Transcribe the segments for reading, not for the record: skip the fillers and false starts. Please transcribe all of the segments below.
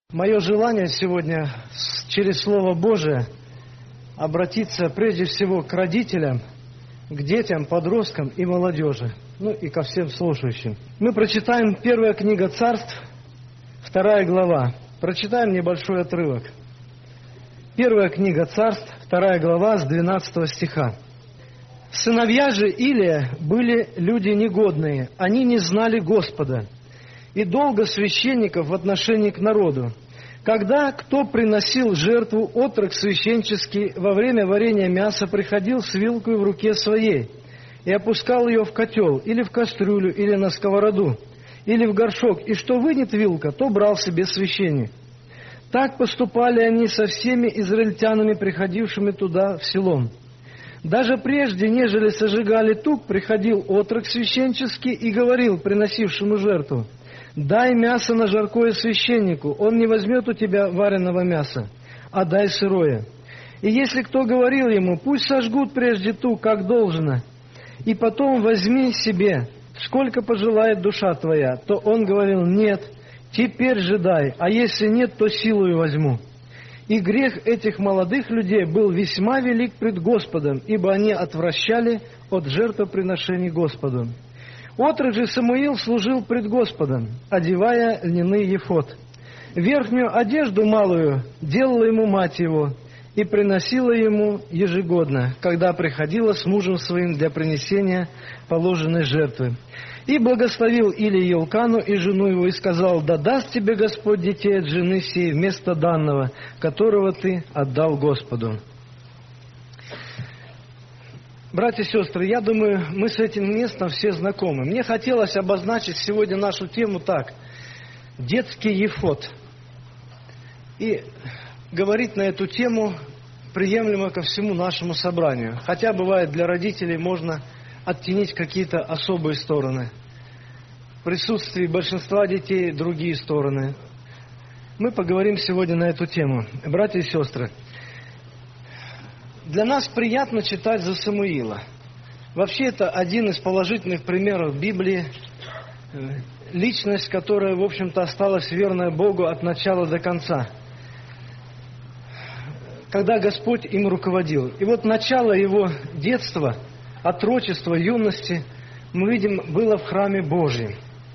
Мое желание сегодня через Слово Божие обратиться прежде всего к родителям, к детям, подросткам и молодежи, и ко всем слушающим. Мы прочитаем первая книга Царств, 2 глава. Прочитаем небольшой отрывок. Первая книга Царств, 2 глава, с 12 стиха. «Сыновья же Илия были люди негодные, они не знали Господа, и долго священников в отношении к народу. Когда кто приносил жертву, отрок священческий во время варения мяса приходил с вилкой в руке своей и опускал ее в котел, или в кастрюлю, или на сковороду, или в горшок, и что вынет вилка, то брал себе священник. Так поступали они со всеми израильтянами, приходившими туда в селом. Даже прежде, нежели сожигали тук, приходил отрок священческий и говорил приносившему жертву: «Дай мясо на жаркое священнику, он не возьмет у тебя вареного мяса, а дай сырое». И если кто говорил ему: «Пусть сожгут прежде тук, как должно, и потом возьми себе, сколько пожелает душа твоя», то он говорил: «Нет, теперь же дай, а если нет, то силою возьму». И грех этих молодых людей был весьма велик пред Господом, ибо они отвращали от жертвоприношений Господу. Отрок же Самуил служил пред Господом, одевая льняный ефод. Верхнюю одежду малую делала ему мать его и приносила ему ежегодно, когда приходила с мужем своим для принесения положенной жертвы. И благословил Илия Елкану и жену его, и сказал: «Да даст тебе Господь детей от жены сей вместо данного, которого ты отдал Господу». Братья и сестры, я думаю, мы с этим местом все знакомы. Мне хотелось обозначить сегодня нашу тему так: детский ефод. И говорить на эту тему приемлемо ко всему нашему собранию. Хотя бывает, для родителей можно оттенить какие-то особые стороны. В присутствии большинства детей другие стороны. Мы поговорим сегодня на эту тему. Братья и сестры, для нас приятно читать за Самуила. Вообще, это один из положительных примеров Библии. Личность, которая, в общем-то, осталась верная Богу от начала до конца, когда Господь им руководил. И вот начало его детства, отрочества, юности, мы видим, было в храме Божьем.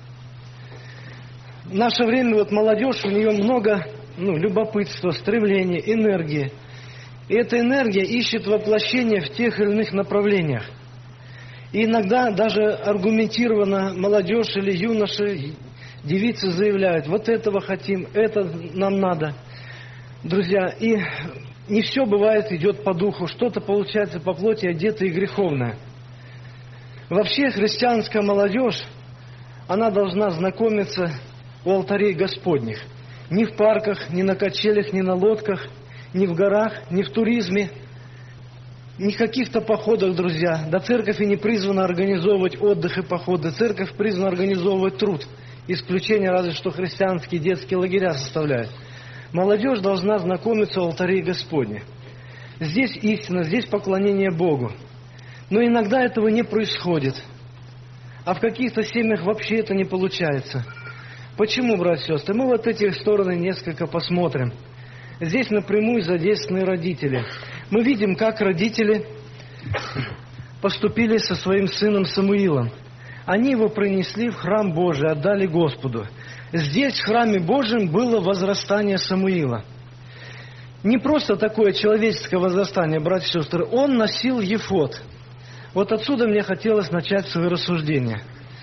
В наше время молодежь, у нее много любопытства, стремления, энергии. И эта энергия ищет воплощение в тех или иных направлениях. И иногда даже аргументированно молодежь или юноши, девицы заявляют: вот этого хотим, это нам надо. Друзья, и не все бывает идет по духу, что-то получается по плоти одетое и греховное. Вообще христианская молодежь, она должна знакомиться у алтарей Господних. Ни в парках, ни на качелях, ни на лодках, ни в горах, ни в туризме, ни в каких-то походах, друзья. Да церковь и не призвана организовывать отдых и походы. Церковь призвана организовывать труд. Исключение разве что христианские детские лагеря составляют. Молодежь должна знакомиться у алтарей Господних. Здесь истина, здесь поклонение Богу. Но иногда этого не происходит. А в каких-то семьях вообще это не получается. Почему, братья и сестры? Мы вот эти стороны несколько посмотрим. Здесь напрямую задействованы родители. Мы видим, как родители поступили со своим сыном Самуилом. Они его принесли в храм Божий, отдали Господу. Здесь, в храме Божьем, было возрастание Самуила. Не просто такое человеческое возрастание, братья и сестры. Он носил ефод. Вот отсюда мне хотелось начать свое рассуждение.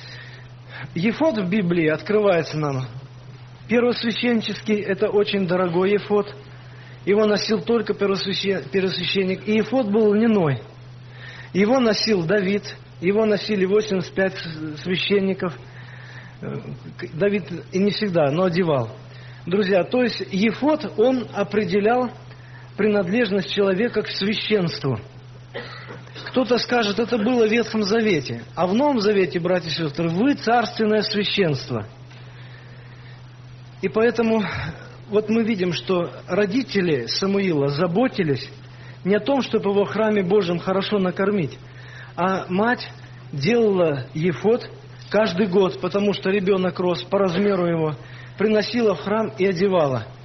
Ефод в Библии открывается нам. Первосвященческий – это очень дорогой ефод. Его носил только первосвященник. И ефод был льняной. Его носил Давид. Его носили 85 священников. Давид и не всегда, но одевал. Друзья, то есть ефод, он определял принадлежность человека к священству. Кто-то скажет, это было в Ветхом Завете. А в Новом Завете, братья и сестры, вы царственное священство. И поэтому вот мы видим, что родители Самуила заботились не о том, чтобы его в храме Божьем хорошо накормить, а мать делала ефод каждый год, потому что ребенок рос по размеру его, приносила в храм и одевала.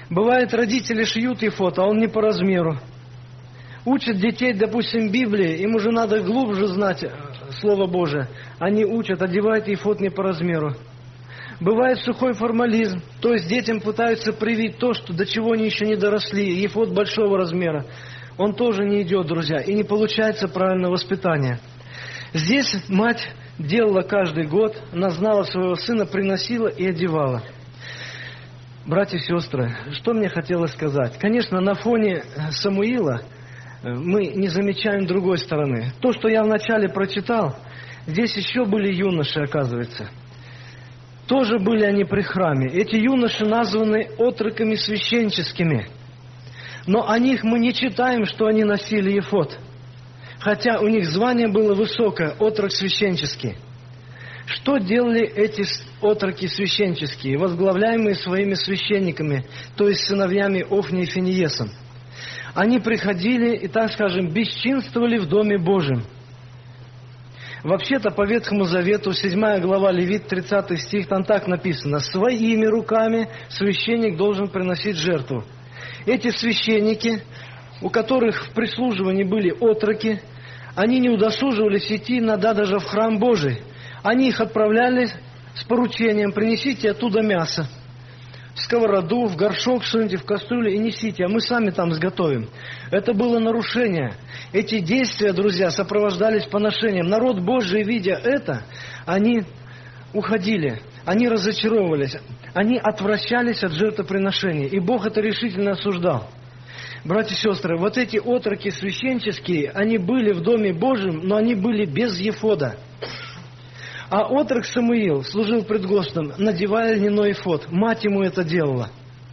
Бывает, родители шьют ефод, а он не по размеру. Учат детей, допустим, Библии, им уже надо глубже знать Слово Божие. Они учат, одевают ефод не по размеру. Бывает сухой формализм, то есть детям пытаются привить то, что до чего они еще не доросли, ефод большого размера. Он тоже не идет, друзья, и не получается правильное воспитание. Здесь мать делала каждый год, она знала своего сына, приносила и одевала. Братья и сестры, что мне хотелось сказать? Конечно, на фоне Самуила мы не замечаем другой стороны. То, что я вначале прочитал, здесь еще были юноши, оказывается. Тоже были они при храме. Эти юноши названы отроками священческими. Но о них мы не читаем, что они носили ефод. Хотя у них звание было высокое, отрок священческий. Что делали эти отроки священческие, возглавляемые своими священниками, то есть сыновьями Офни и Финеесом? Они приходили и, так скажем, бесчинствовали в Доме Божьем. Вообще-то по Ветхому Завету, 7 глава Левит, 30 стих, там так написано: «Своими руками священник должен приносить жертву». Эти священники, у которых в прислуживании были отроки, они не удосуживались идти иногда даже в храм Божий. Они их отправляли с поручением: принесите оттуда мясо. В сковороду, в горшок суньте, в кастрюлю и несите, а мы сами там сготовим. Это было нарушение. Эти действия, друзья, сопровождались поношением. Народ Божий, видя это, они уходили, они разочаровывались, они отвращались от жертвоприношения. И Бог это решительно осуждал. Братья и сестры, вот эти отроки священческие, они были в Доме Божьем, но они были без ефода. А отрок Самуил служил пред Господом, надевая льняной ефод. Мать ему это делала.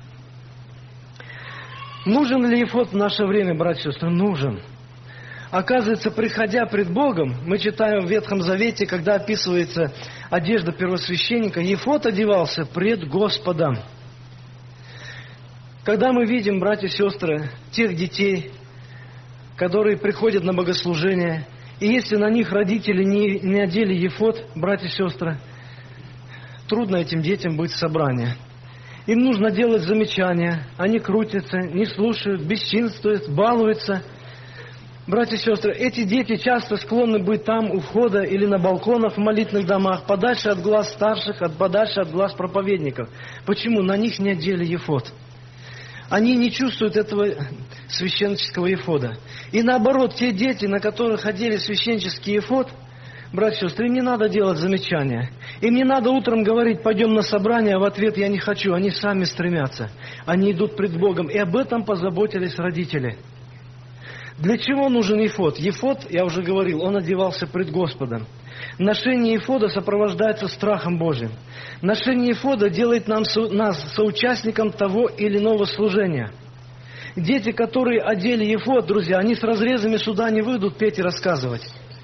Нужен ли ефод в наше время, братья и сестры? Нужен. Оказывается, приходя пред Богом, мы читаем в Ветхом Завете, когда описывается одежда первосвященника, ефод одевался пред Господом. Когда мы видим, братья и сестры, тех детей, которые приходят на богослужение, и если на них родители не одели ефод, братья и сестры, трудно этим детям быть в собрании. Им нужно делать замечания, они крутятся, не слушают, бесчинствуют, балуются. Братья и сестры, эти дети часто склонны быть там у входа или на балконах в молитвенных домах, подальше от глаз старших, подальше от глаз проповедников. Почему? На них не одели ефод. Они не чувствуют этого священнического ефода. И наоборот, те дети, на которых одели священнический ефод, братья и сестры, им не надо делать замечания. Им не надо утром говорить: пойдем на собрание, а в ответ: я не хочу. Они сами стремятся. Они идут пред Богом. И об этом позаботились родители. Для чего нужен ефод? Ефод, я уже говорил, он одевался пред Господом. Ношение ефода сопровождается страхом Божьим. Ношение ефода делает нас соучастником того или иного служения. Дети, которые одели ефод, друзья, они с разрезами сюда не выйдут петь и рассказывать.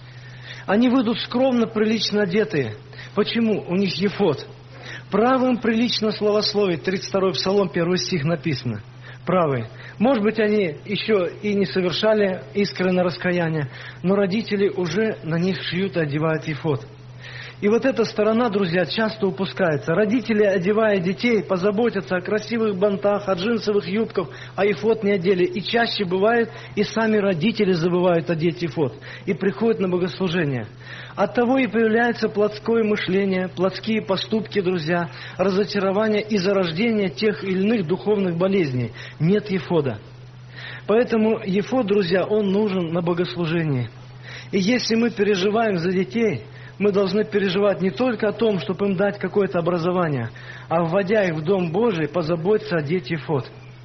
Они выйдут скромно, прилично одетые. Почему? У них ефод. Правым прилично славословить. 32-й Псалом, 1 стих написано. Правые. Может быть, они еще и не совершали искреннее раскаяние, но родители уже на них шьют и одевают ефод. И вот эта сторона, друзья, часто упускается. Родители, одевая детей, позаботятся о красивых бантах, о джинсовых юбках, а ефод не одели. И чаще бывает, и сами родители забывают одеть ефод и приходят на богослужение. Оттого и появляется плотское мышление, плотские поступки, друзья, разочарование и зарождение тех или иных духовных болезней. Нет ефода. Поэтому ефод, друзья, он нужен на богослужении. И если мы переживаем за детей, мы должны переживать не только о том, чтобы им дать какое-то образование, а вводя их в Дом Божий, позаботиться одеть ефод.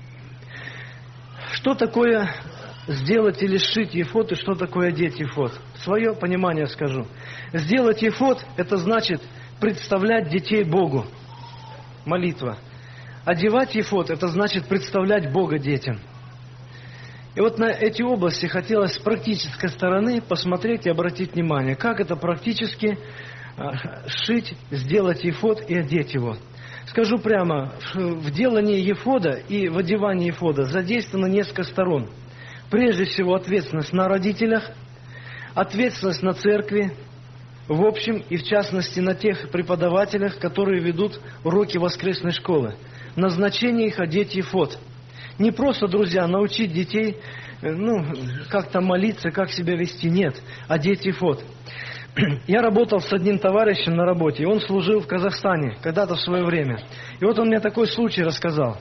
Что такое сделать или сшить ефод, и что такое одеть ефод? Свое понимание скажу. Сделать ефод – это значит представлять детей Богу. Молитва. Одевать ефод – это значит представлять Бога детям. И вот на эти области хотелось с практической стороны посмотреть и обратить внимание, как это практически сшить, сделать ефод и одеть его. Скажу прямо, в делании ефода и в одевании ефода задействовано несколько сторон. Прежде всего, ответственность на родителях, ответственность на церкви, в общем и в частности на тех преподавателях, которые ведут уроки воскресной школы. Назначение их одеть ефод. Не просто, друзья, научить детей, как-то молиться, как себя вести. Нет, одеть ефод. Я работал с одним товарищем на работе, и он служил в Казахстане когда-то в свое время. И вот он мне такой случай рассказал.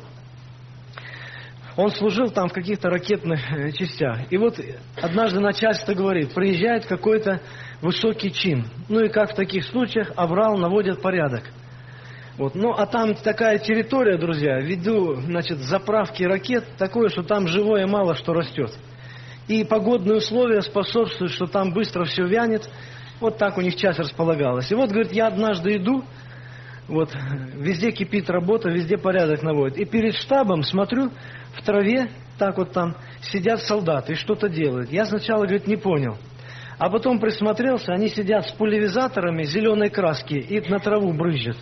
Он служил там в каких-то ракетных частях. И вот однажды начальство говорит, приезжает какой-то высокий чин. Ну и как в таких случаях, аврал, наводят порядок. Вот. Ну а там такая территория, друзья, ввиду, заправки ракет, такое, что там живое мало что растет. И погодные условия способствуют, что там быстро все вянет. Вот так у них часть располагалась. И вот, говорит, я однажды иду, вот, везде кипит работа, везде порядок наводят. И перед штабом смотрю, в траве, так вот там, сидят солдаты и что-то делают. Я сначала, говорит, не понял. А потом присмотрелся, они сидят с пульверизаторами зеленой краски и на траву брызжат.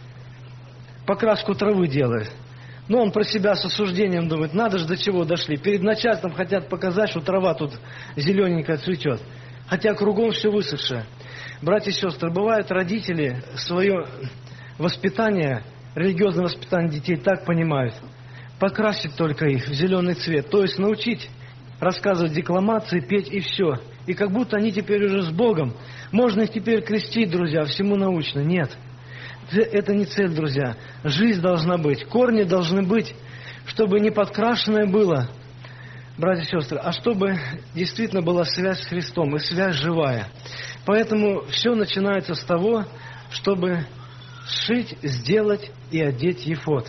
Покраску травы делают. Но он про себя с осуждением думает, надо же до чего дошли. Перед начальством хотят показать, что трава тут зелененькая цветет. Хотя кругом все высохшее. Братья и сестры, бывают родители свое воспитание, религиозное воспитание детей так понимают. Покрасить только их в зеленый цвет. То есть научить рассказывать декламации, петь и все. И как будто они теперь уже с Богом. Можно их теперь крестить, друзья, всему научно. Нет. Это не цель, друзья. Жизнь должна быть. Корни должны быть, чтобы не подкрашенное было, братья и сестры, а чтобы действительно была связь с Христом и связь живая. Поэтому все начинается с того, чтобы сшить, сделать и одеть ефод.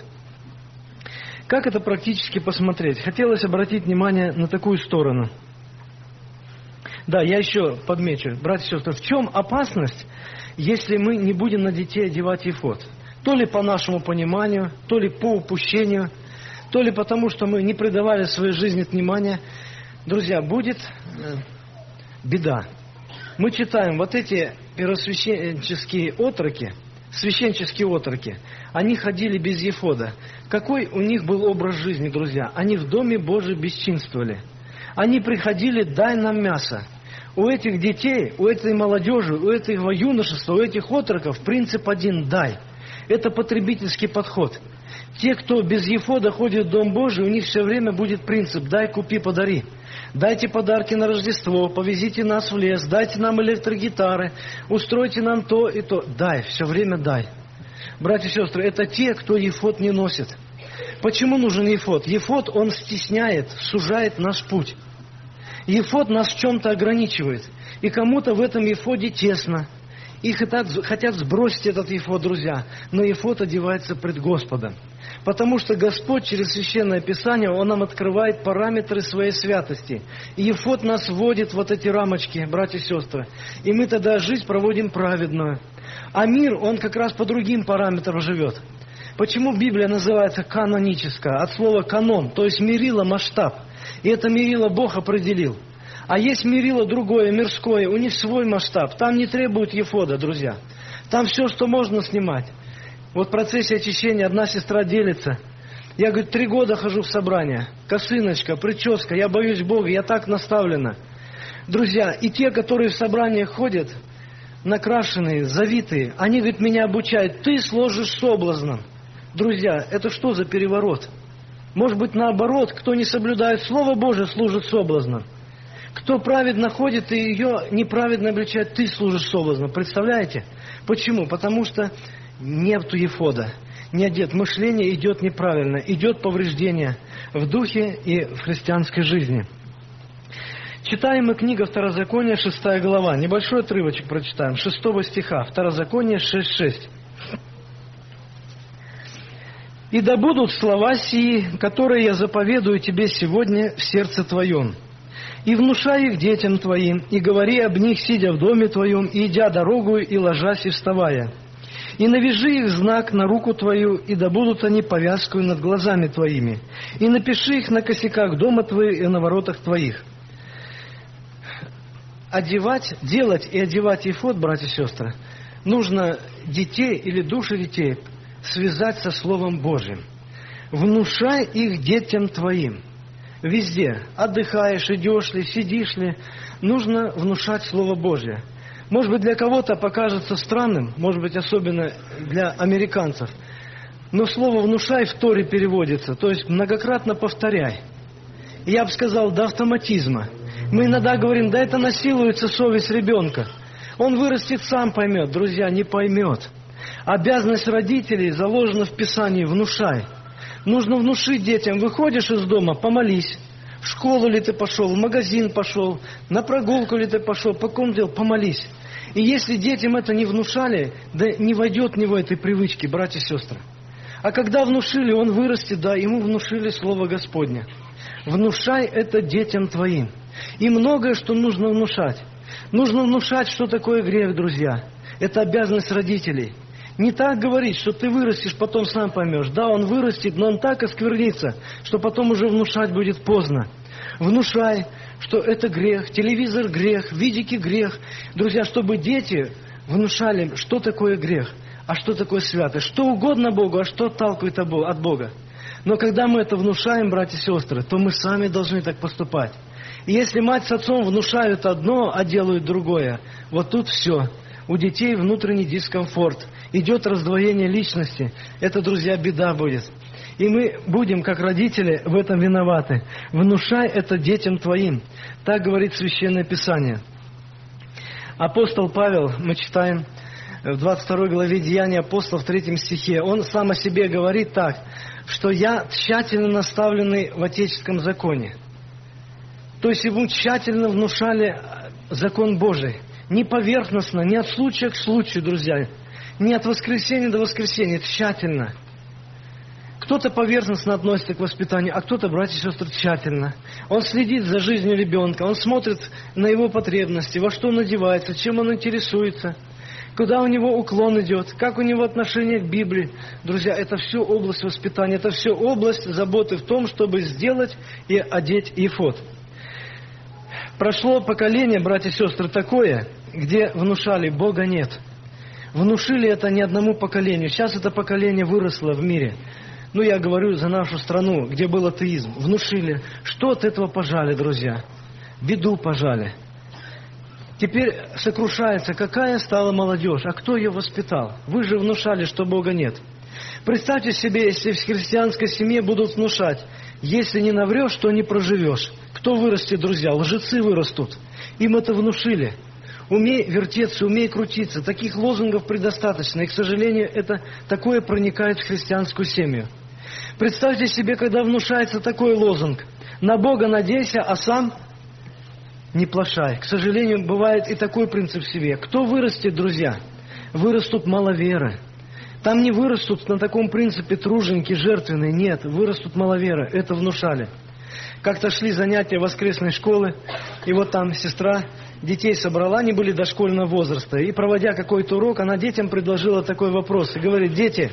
Как это практически посмотреть? Хотелось обратить внимание на такую сторону. Да, я еще подмечу, братья и сестры, в чем опасность, если мы не будем на детей одевать ефод? То ли по нашему пониманию, то ли по упущению, то ли потому, что мы не придавали своей жизни внимания. Друзья, будет беда. Мы читаем вот эти первосвященнические отроки, священнические отроки, они ходили без ефода. Какой у них был образ жизни, друзья? Они в Доме Божьем бесчинствовали. Они приходили, дай нам мясо. У этих детей, у этой молодежи, у этого юношества, у этих отроков принцип один – дай. Это потребительский подход. Те, кто без ефода ходит в Дом Божий, у них все время будет принцип «дай, купи, подари». Дайте подарки на Рождество, повезите нас в лес, дайте нам электрогитары, устройте нам то и то. Дай, все время дай. Братья и сестры, это те, кто ефод не носит. Почему нужен ефод? Ефод, он стесняет, сужает наш путь. Ефод нас в чем-то ограничивает. И кому-то в этом ефоде тесно. И хотят сбросить этот ефод, друзья. Но ефод одевается пред Господом. Потому что Господь через Священное Писание, Он нам открывает параметры своей святости. И ефод нас вводит в вот эти рамочки, братья и сестры. И мы тогда жизнь проводим праведную. А мир, он как раз по другим параметрам живет. Почему Библия называется каноническая? От слова канон, то есть мерило, масштаб. И это мерило Бог определил. А есть мерило другое, мирское, у них свой масштаб. Там не требуют ефода, друзья. Там все, что можно снимать. Вот в процессе очищения одна сестра делится. Я, говорит, 3 года хожу в собрание. Косыночка, прическа, я боюсь Бога, я так наставлена. Друзья, и те, которые в собраниях ходят, накрашенные, завитые, они, говорит, меня обучают. Ты сложишь соблазном. Друзья, это что за переворот? Может быть, наоборот, кто не соблюдает Слово Божие, служит соблазном. Кто праведно ходит и ее неправедно обличает, ты служишь соблазном. Представляете? Почему? Потому что нету ефода. Не одет. Мышление идет неправильно. Идет повреждение в духе и в христианской жизни. Читаем мы книга Второзакония, 6 глава. Небольшой отрывочек прочитаем. 6 стиха. Второзаконие 6:6. «И да будут слова сии, которые я заповедую тебе сегодня в сердце твоем, и внушай их детям твоим, и говори об них, сидя в доме твоем, и идя дорогою, и ложась, и вставая. И навяжи их знак на руку твою, и да будут они повязкою над глазами твоими, и напиши их на косяках дома твоего и на воротах твоих». Делать и одевать ефод, братья и сестры, нужно детей или души детей связать со Словом Божьим. Внушай их детям твоим. Везде. Отдыхаешь, идешь ли, сидишь ли. Нужно внушать Слово Божье. Может быть, для кого-то покажется странным, может быть, особенно для американцев. Но слово «внушай» в Торе переводится, то есть многократно повторяй. И я бы сказал, до автоматизма. Мы иногда говорим, да это насилуется совесть ребенка. Он вырастет, сам поймет. Друзья, не поймет. Обязанность родителей заложена в Писании «внушай». Нужно внушить детям. Выходишь из дома, помолись. В школу ли ты пошел, в магазин пошел, на прогулку ли ты пошел, по какому делу, помолись. И если детям это не внушали, да не войдет в него этой привычки, братья и сестры. А когда внушили, он вырастет, да, ему внушили Слово Господне. Внушай это детям твоим. И многое, что нужно внушать. Нужно внушать, что такое грех, друзья. Это обязанность родителей. Не так говорить, что ты вырастешь, потом сам поймешь. Да, он вырастет, но он так осквернится, что потом уже внушать будет поздно. Внушай, что это грех, телевизор грех, видики грех. Друзья, чтобы дети внушали, что такое грех, а что такое святость. Что угодно Богу, а что отталкивает от Бога. Но когда мы это внушаем, братья и сестры, то мы сами должны так поступать. И если мать с отцом внушают одно, а делают другое, вот тут все. У детей внутренний дискомфорт. Идет раздвоение личности. Это, друзья, беда будет. И мы будем, как родители, в этом виноваты. Внушай это детям твоим. Так говорит Священное Писание. Апостол Павел, мы читаем в 22 главе Деяния апостолов, в 3 стихе. Он сам о себе говорит так, что я тщательно наставленный в отеческом законе. То есть ему тщательно внушали закон Божий. Не поверхностно, не от случая к случаю, друзья. Не от воскресенья до воскресенья, тщательно. Кто-то поверхностно относится к воспитанию, а кто-то, братья и сестры, тщательно. Он следит за жизнью ребенка, он смотрит на его потребности, во что он одевается, чем он интересуется, куда у него уклон идет, как у него отношение к Библии. Друзья, это все область воспитания, это все область заботы в том, чтобы сделать и одеть эфод. Прошло поколение, братья и сестры, такое, где внушали, Бога нет. Внушили это не одному поколению. Сейчас это поколение выросло в мире. Ну, я говорю за нашу страну, где был атеизм. Внушили. Что от этого пожали, друзья? Беду пожали. Теперь сокрушается, какая стала молодежь, а кто ее воспитал? Вы же внушали, что Бога нет. Представьте себе, если в христианской семье будут внушать, если не наврешь, то не проживешь. Кто вырастет, друзья? Лжецы вырастут. Им это внушили. Умей вертеться, умей крутиться. Таких лозунгов предостаточно. И, к сожалению, это такое проникает в христианскую семью. Представьте себе, когда внушается такой лозунг. На Бога надейся, а сам не плашай. К сожалению, бывает и такой принцип в себе. Кто вырастет, друзья? Вырастут маловеры. Там не вырастут на таком принципе труженики, жертвенные. Нет, вырастут маловеры. Это внушали. Как-то шли занятия воскресной школы, и вот там сестра детей собрала, они были дошкольного возраста. И проводя какой-то урок, она детям предложила такой вопрос. И говорит, дети,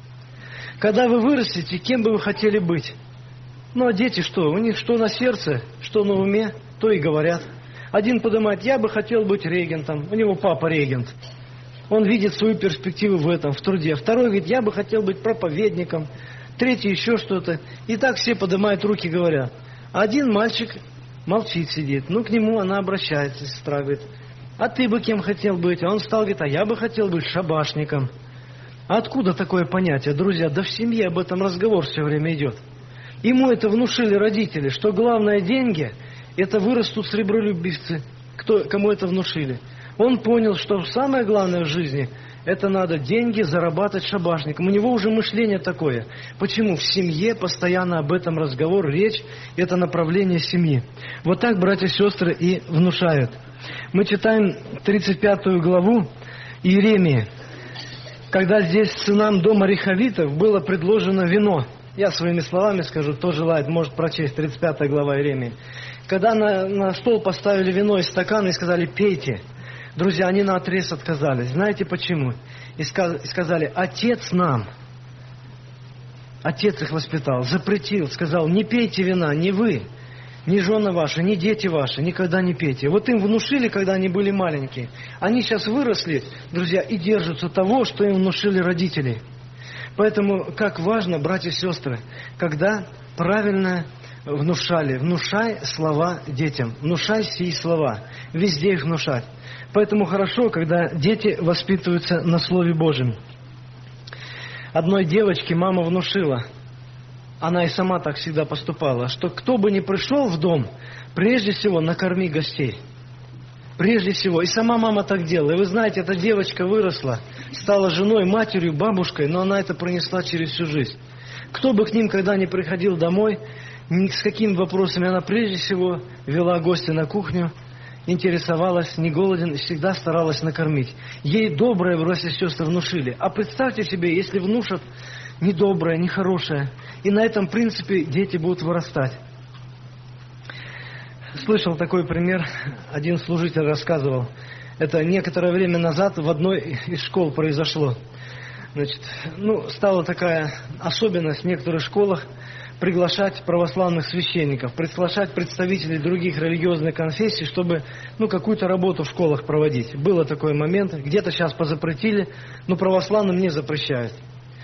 когда вы вырастете, кем бы вы хотели быть? Ну, а дети что? У них что на сердце, что на уме, то и говорят. Один поднимает, я бы хотел быть регентом. У него папа регент. Он видит свою перспективу в этом, в труде. Второй говорит, я бы хотел быть проповедником. Третий еще что-то. И так все поднимают руки, говорят. Один мальчик молчит, сидит. Ну, к нему она обращается, сестра говорит, а ты бы кем хотел быть? А он встал, говорит, а я бы хотел быть шабашником. А откуда такое понятие, друзья? Да в семье об этом разговор все время идет. Ему это внушили родители, что главное деньги, это вырастут сребролюбивцы. Кому это внушили? Он понял, что самое главное в жизни, это надо деньги зарабатывать шабашником. У него уже мышление такое. Почему? В семье постоянно об этом разговор, речь, это направление семьи. Вот так братья и сестры и внушают. Мы читаем 35 главу Иеремии, когда здесь сынам дома Рехавитов было предложено вино. Я своими словами скажу, кто желает, может прочесть 35 глава Иеремии. Когда на стол поставили вино из стакана и сказали, пейте. Друзья, они наотрез отказались. Знаете почему? И сказали, отец нам. Отец их воспитал, запретил, сказал, не пейте вина, не вы, ни жены ваши, ни дети ваши, никогда не пейте. Вот им внушили, когда они были маленькие. Они сейчас выросли, друзья, и держатся того, что им внушили родители. Поэтому, как важно, братья и сестры, когда правильное внушали. Внушай слова детям. Внушай сии слова. Везде их внушать. Поэтому хорошо, когда дети воспитываются на Слове Божьем. Одной девочке мама внушила, она и сама так всегда поступала, что кто бы ни пришел в дом, прежде всего накорми гостей. Прежде всего. И сама мама так делала. И вы знаете, эта девочка выросла, стала женой, матерью, бабушкой, но она это пронесла через всю жизнь. Кто бы к ним когда ни приходил домой, с какими вопросами, она прежде всего вела гостя на кухню, интересовалась, не голоден, и всегда старалась накормить. Ей доброе, братья и сестры, внушили. А представьте себе, если внушат недоброе, нехорошее, и на этом принципе дети будут вырастать. Слышал такой пример, один служитель рассказывал. Это некоторое время назад в одной из школ произошло. Значит, стала такая особенность в некоторых школах приглашать православных священников, приглашать представителей других религиозных конфессий, чтобы какую-то работу в школах проводить. Был такой момент, где-то сейчас позапретили, но православным не запрещают.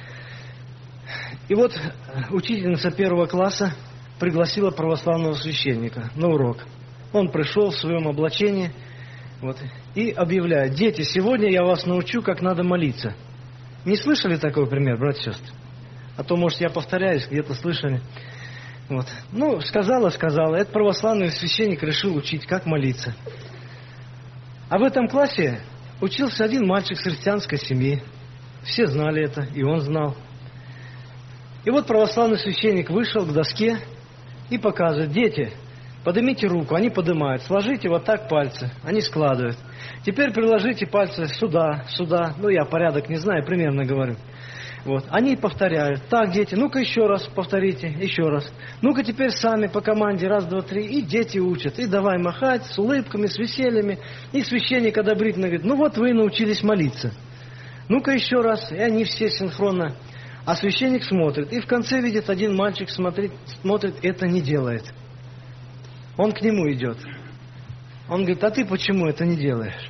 И вот учительница 1 класса пригласила православного священника на урок. Он пришел в своем облачении и объявляет: дети, сегодня я вас научу, как надо молиться. Не слышали такой пример, братья и сестры? А то, может, я повторяюсь, где-то слышали. Сказала. Этот православный священник решил учить, как молиться. А в этом классе учился один мальчик с христианской семьи. Все знали это, и он знал. И вот православный священник вышел к доске и показывает: дети, поднимите руку. Они поднимают. Сложите вот так пальцы. Они складывают. Теперь приложите пальцы сюда. Я порядок не знаю, примерно говорю. Они повторяют. Так, дети, ну-ка еще раз повторите, еще раз. Ну-ка теперь сами по команде, 1, 2, 3. И дети учат. И давай махать с улыбками, с весельями. И священник одобрительно говорит: вы научились молиться. Ну-ка еще раз. И они все синхронно. А священник смотрит. И в конце видит, один мальчик смотрит, это не делает. Он к нему идет. Он говорит: а ты почему это не делаешь?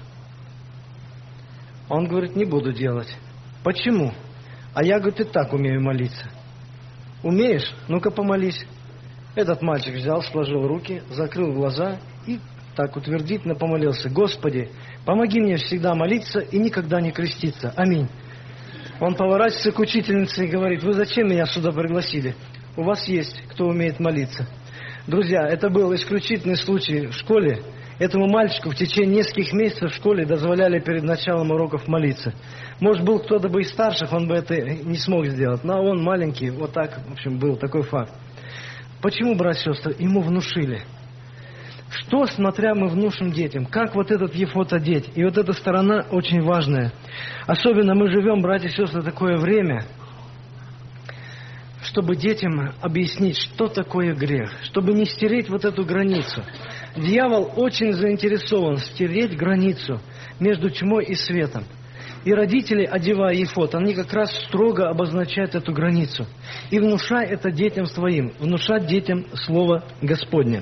Он говорит: не буду делать. Почему? А я, говорит, и так умею молиться. Умеешь? Ну-ка помолись. Этот мальчик взял, сложил руки, закрыл глаза и так утвердительно помолился: Господи, помоги мне всегда молиться и никогда не креститься. Аминь. Он поворачивается к учительнице и говорит: вы зачем меня сюда пригласили? У вас есть кто умеет молиться. Друзья, это был исключительный случай в школе. Этому мальчику в течение нескольких месяцев в школе дозволяли перед началом уроков молиться. Может, был кто-то бы из старших, он бы это не смог сделать. Но он маленький, вот так, в общем, был такой факт. Почему, братья и сестры, ему внушили? Что, смотря мы внушим детям? Как вот этот ефот одеть? И вот эта сторона очень важная. Особенно мы живем, братья и сестры, такое время, чтобы детям объяснить, что такое грех, чтобы не стереть вот эту границу. Дьявол очень заинтересован стереть границу между тьмой и светом. И родители, одевая ефот, они как раз строго обозначают эту границу. И внушай это детям своим, внушать детям Слово Господне.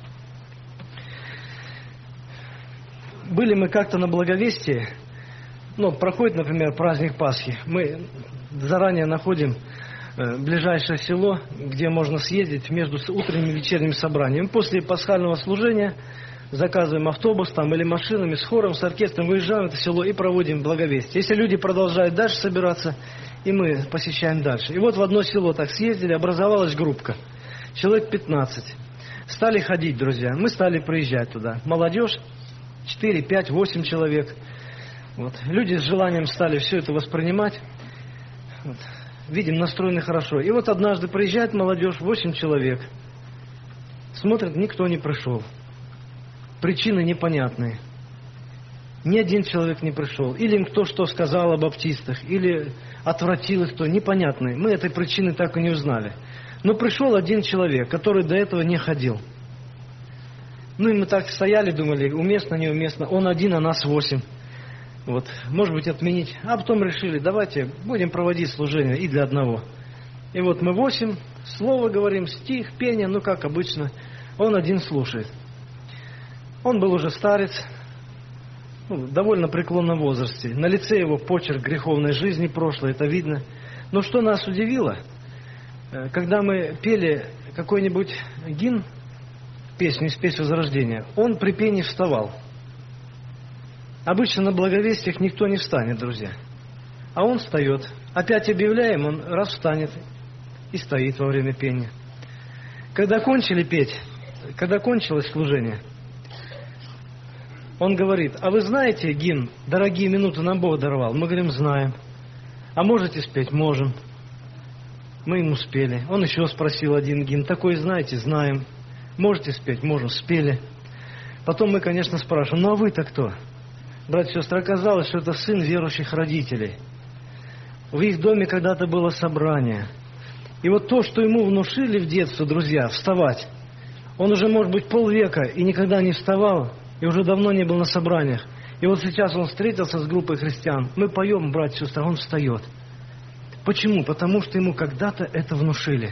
Были мы как-то на Благовестии, проходит, например, праздник Пасхи. Мы заранее находим ближайшее село, где можно съездить между утренним и вечерним собранием. После пасхального служения заказываем автобус или машинами, с хором, с оркестром, выезжаем в это село и проводим Благовестие. Если люди продолжают дальше собираться, и мы посещаем дальше. И вот в одно село так съездили, образовалась группка. Человек 15. Стали ходить, друзья. Мы стали приезжать туда. Молодежь, 4, 5, 8 человек. Люди с желанием стали все это воспринимать. Видим, настроены хорошо. И вот однажды приезжает молодежь, 8 человек. Смотрят, никто не пришел. Причины непонятные. Ни один человек не пришел. Или им кто что сказал о баптистах, или отвратил их кто. Непонятные. Мы этой причины так и не узнали. Но пришел один человек, который до этого не ходил. И мы так стояли, думали, уместно, неуместно. Он один, а нас 8. Может быть, отменить. А потом решили, давайте будем проводить служение и для одного. И мы 8, слово говорим, стих, пение, как обычно. Он один слушает. Он был уже старец, довольно преклонном возрасте. На лице его почерк греховной жизни прошлой, это видно. Но что нас удивило, когда мы пели какой-нибудь гимн, песню из «Песнь Возрождения», он при пении вставал. Обычно на благовестиях никто не встанет, друзья. А он встает. Опять объявляем, он раз встанет и стоит во время пения. Когда кончили петь, когда кончилось служение, он говорит: а вы знаете гимн «Дорогие минуты нам Бог даровал»? Мы говорим: знаем. А можете спеть? Можем. Мы ему спели. Он еще спросил один гимн: такой знаете? Знаем. Можете спеть? Можем. Спели. Потом мы, конечно, спрашиваем: ну а вы-то кто? Братья и сестры, оказалось, что это сын верующих родителей. В их доме когда-то было собрание. И вот то, что ему внушили в детстве, друзья, вставать, он уже, может быть, полвека и никогда не вставал, и уже давно не был на собраниях. И вот сейчас он встретился с группой христиан. Мы поем, братья и сестры, он встает. Почему? Потому что ему когда-то это внушили.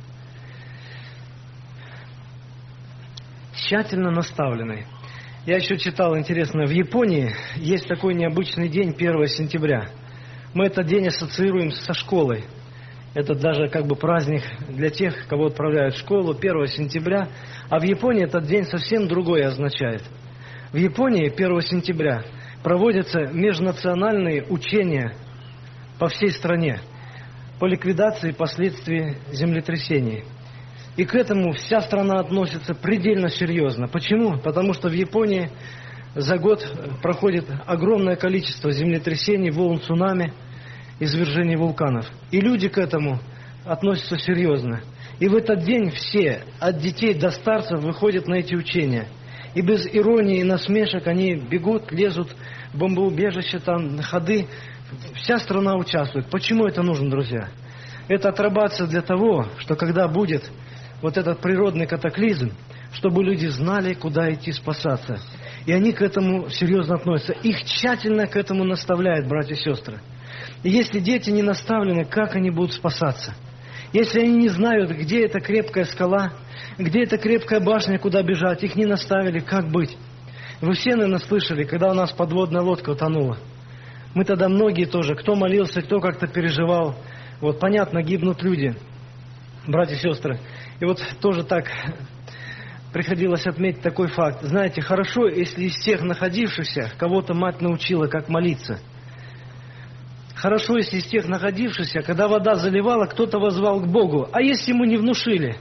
Тщательно наставленный. Я еще читал, интересно, в Японии есть такой необычный день, 1 сентября. Мы этот день ассоциируем со школой. Это даже как бы праздник для тех, кого отправляют в школу, 1 сентября. А в Японии этот день совсем другое означает. В Японии 1 сентября проводятся межнациональные учения по всей стране по ликвидации последствий землетрясений. И к этому вся страна относится предельно серьезно. Почему? Потому что в Японии за год проходит огромное количество землетрясений, волн цунами, извержений вулканов. И люди к этому относятся серьезно. И в этот день все, от детей до старцев, выходят на эти учения. И без иронии и насмешек они бегут, лезут в бомбоубежища, там, на ходы. Вся страна участвует. Почему это нужно, друзья? Это отрабатывается для того, что когда будет вот этот природный катаклизм, чтобы люди знали, куда идти спасаться. И они к этому серьезно относятся. Их тщательно к этому наставляют, братья и сестры. И если дети не наставлены, как они будут спасаться? Если они не знают, где эта крепкая скала, где эта крепкая башня, куда бежать, их не наставили, как быть? Вы все, наверное, слышали, когда у нас подводная лодка утонула. Мы тогда многие тоже, кто молился, кто как-то переживал. Вот, понятно, гибнут люди, братья и сестры. И вот тоже так приходилось отметить такой факт. Знаете, хорошо, если из всех находившихся кого-то мать научила, как молиться. Хорошо, если из тех находившихся, когда вода заливала, кто-то воззвал к Богу. А если ему не внушили?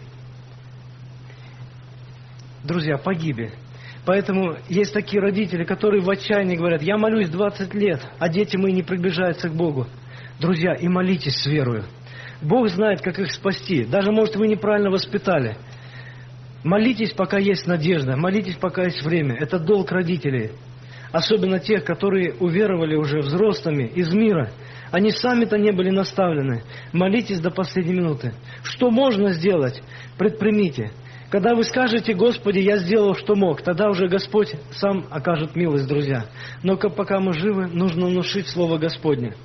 Друзья, погибли. Поэтому есть такие родители, которые в отчаянии говорят: я молюсь 20 лет, а дети мои не приближаются к Богу. Друзья, и молитесь с верою. Бог знает, как их спасти. Даже, может, вы неправильно воспитали. Молитесь, пока есть надежда. Молитесь, пока есть время. Это долг родителей. Особенно тех, которые уверовали уже взрослыми из мира. Они сами-то не были наставлены. Молитесь до последней минуты. Что можно сделать, предпримите. Когда вы скажете: Господи, я сделал, что мог, тогда уже Господь сам окажет милость, друзья. Но пока мы живы, нужно внушить Слово Господне.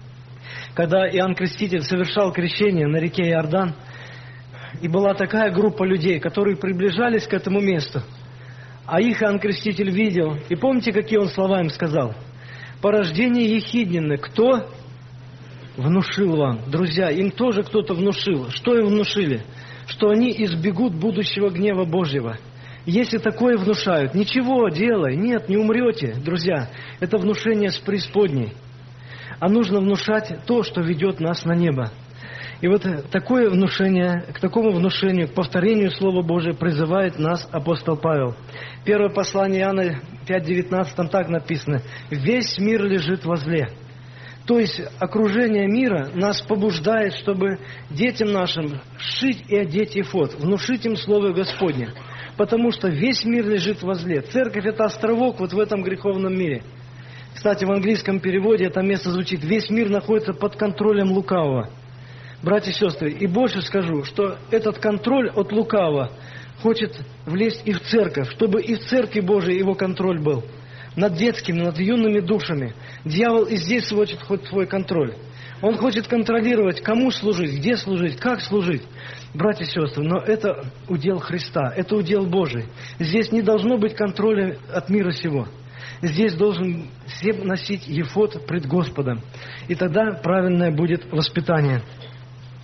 Когда Иоанн Креститель совершал крещение на реке Иордан, и была такая группа людей, которые приближались к этому месту, а их Иоанн Креститель видел. И помните, какие он слова им сказал? «Порождение ехиднины, кто внушил вам?» Друзья, им тоже кто-то внушил. Что им внушили? Что они избегут будущего гнева Божьего. Если такое внушают, ничего, делай, нет, не умрете, друзья. Это внушение с преисподней. А нужно внушать то, что ведет нас на небо. И вот такое внушение, к такому внушению, к повторению Слова Божия призывает нас апостол Павел. Первое послание Иоанна 5:19, там так написано: «Весь мир лежит во зле». То есть окружение мира нас побуждает, чтобы детям нашим сшить и одеть эфод, внушить им Слово Господне. Потому что весь мир лежит во зле. Церковь — это островок вот в этом греховном мире. Кстати, в английском переводе это место звучит: «Весь мир находится под контролем лукавого». Братья и сестры, и больше скажу, что этот контроль от лукавого хочет влезть и в церковь, чтобы и в церкви Божией его контроль был. Над детскими, над юными душами. Дьявол и здесь хочет хоть свой контроль. Он хочет контролировать, кому служить, где служить, как служить. Братья и сестры, но это удел Христа, это удел Божий. Здесь не должно быть контроля от мира сего. Здесь должен все носить ефод пред Господом. И тогда правильное будет воспитание.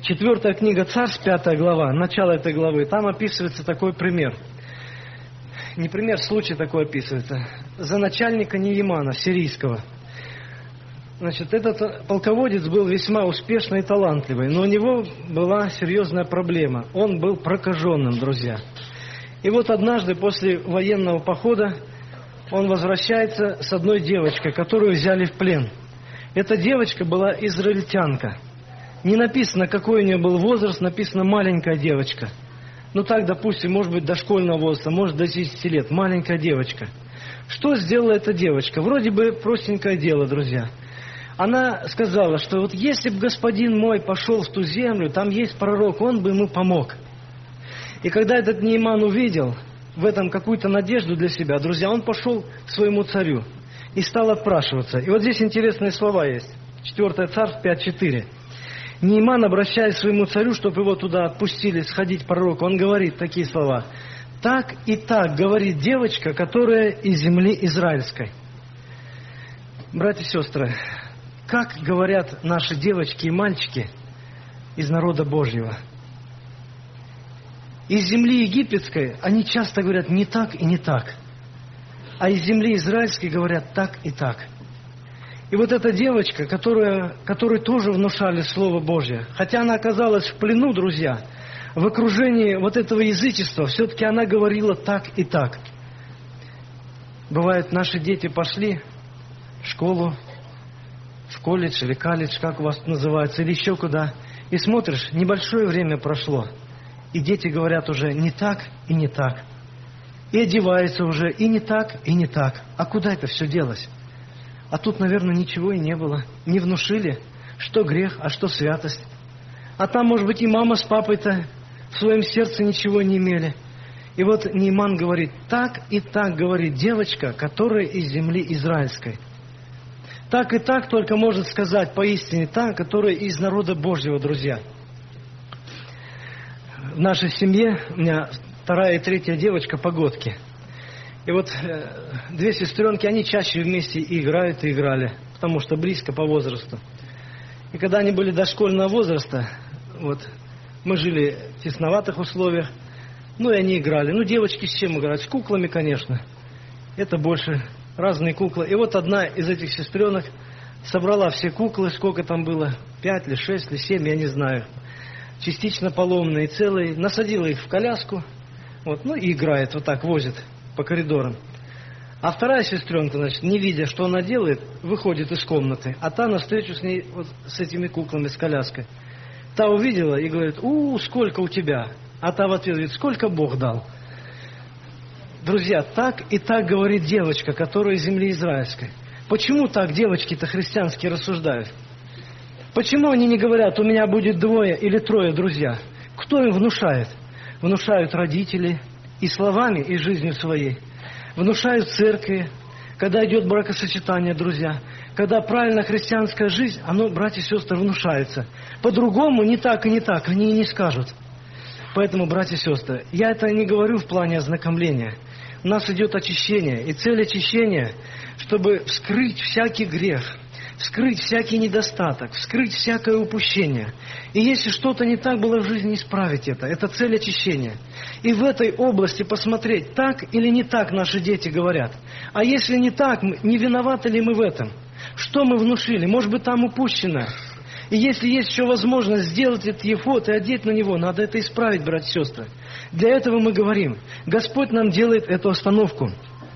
4 книга Царств, 5 глава, начало этой главы, там описывается такой пример. Не пример, случай такой описывается. За начальника Неемана, сирийского. Значит, этот полководец был весьма успешный и талантливый, но у него была серьезная проблема. Он был прокаженным, друзья. И вот однажды после военного похода он возвращается с одной девочкой, которую взяли в плен. Эта девочка была израильтянка. Не написано, какой у нее был возраст, написано маленькая девочка. Ну так, допустим, может быть, дошкольного возраста, может, до 10 лет. Маленькая девочка. Что сделала эта девочка? Вроде бы простенькое дело, друзья. Она сказала, что вот если бы господин мой пошел в ту землю, там есть пророк, он бы ему помог. И когда этот Нееман увидел в этом какую-то надежду для себя, друзья, он пошел к своему царю и стал отпрашиваться. И вот здесь интересные слова есть. 4 Царств 5:4. Нееман, обращаясь к своему царю, чтобы его туда отпустили сходить пророку, он говорит такие слова. «Так и так говорит девочка, которая из земли израильской». Братья и сестры, как говорят наши девочки и мальчики из народа Божьего? Из земли египетской они часто говорят не так и не так, а из земли израильской говорят так и так. И вот эта девочка, которой тоже внушали Слово Божье, хотя она оказалась в плену, друзья, в окружении вот этого язычества, все-таки она говорила так и так. Бывает, наши дети пошли в школу, в колледж или колледж, как у вас называется, или еще куда, и смотришь, небольшое время прошло, и дети говорят уже не так и не так, и одеваются уже и не так, и не так. А куда это все делось? А тут, наверное, ничего и не было. Не внушили, что грех, а что святость. А там, может быть, и мама с папой-то в своем сердце ничего не имели. И вот Нееман говорит, так и так говорит девочка, которая из земли израильской. Так и так только может сказать поистине та, которая из народа Божьего, друзья. В нашей семье у меня 2-я и 3-я девочка погодки. И вот 2 сестренки, они чаще вместе и играют, и играли, потому что близко по возрасту. И когда они были дошкольного возраста, вот, мы жили в тесноватых условиях, ну и они играли. Ну, девочки с чем играть? С куклами, конечно. Это больше разные куклы. И вот одна из этих сестренок собрала все куклы, сколько там было, 5 или 6 или 7, я не знаю, частично поломанные, целые, насадила их в коляску, вот, ну и играет, вот так возит по коридорам. А 2-я сестренка, значит, не видя, что она делает, выходит из комнаты, а та навстречу с ней, вот с этими куклами, с коляской. Та увидела и говорит, сколько у тебя? А та в ответ говорит, сколько Бог дал? Друзья, так и так говорит девочка, которая из земли израильской. Почему так девочки-то христианские рассуждают? Почему они не говорят, у меня будет 2 или 3 друзья? Кто им внушает? Внушают родители и словами, и жизнью своей. Внушают церкви, когда идет бракосочетание, друзья. Когда правильно христианская жизнь, оно, братья и сестры, внушается. По-другому, не так и не так, они и не скажут. Поэтому, братья и сестры, я это не говорю в плане ознакомления. У нас идет очищение. И цель очищения, чтобы вскрыть всякий грех, вскрыть всякий недостаток, вскрыть всякое упущение. И если что-то не так было в жизни, исправить это. Это цель очищения. И в этой области посмотреть, так или не так наши дети говорят. А если не так, не виноваты ли мы в этом? Что мы внушили? Может быть, там упущено. И если есть еще возможность сделать этот ефод и одеть на него, надо это исправить, братья и сестры. Для этого мы говорим. Господь нам делает эту остановку.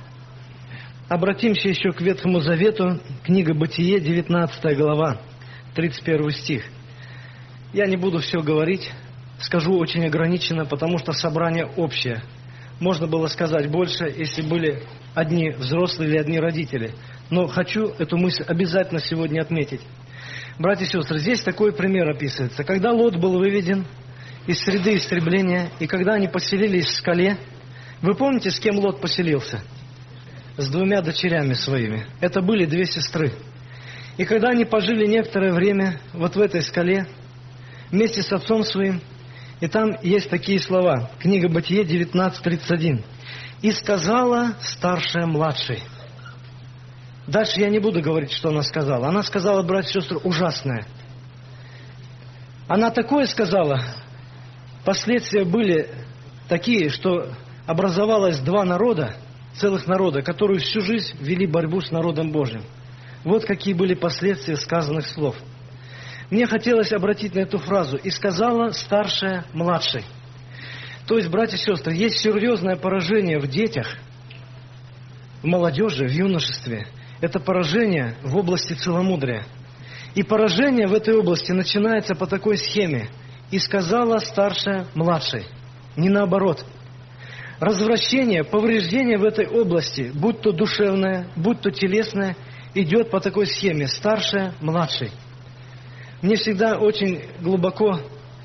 Обратимся еще к Ветхому Завету, книга Бытие, 19 глава, 31 стих. Я не буду все говорить, скажу очень ограниченно, потому что собрание общее. Можно было сказать больше, если были одни взрослые или одни родители. Но хочу эту мысль обязательно сегодня отметить. Братья и сестры, здесь такой пример описывается. Когда Лот был выведен из среды истребления, и когда они поселились в скале, вы помните, с кем Лот поселился? С 2 дочерями своими. Это были 2 сестры. И когда они пожили некоторое время вот в этой скале, вместе с отцом своим, и там есть такие слова. Книга Бытие 19:31. «И сказала старшая младшей». Дальше я не буду говорить, что она сказала. Она сказала, братья и сестры, ужасное. Она такое сказала, последствия были такие, что образовалось два народа, целых народа, которые всю жизнь вели борьбу с народом Божьим. Вот какие были последствия сказанных слов. Мне хотелось обратить на эту фразу: «И сказала старшая младшей». То есть, братья и сестры, есть серьезное поражение в детях, в молодежи, в юношестве. Это поражение в области целомудрия. И поражение в этой области начинается по такой схеме: «И сказала старшая младшей». Не наоборот. Развращение, повреждение в этой области, будь то душевное, будь то телесное, идет по такой схеме: старшая младшей. Мне всегда очень глубоко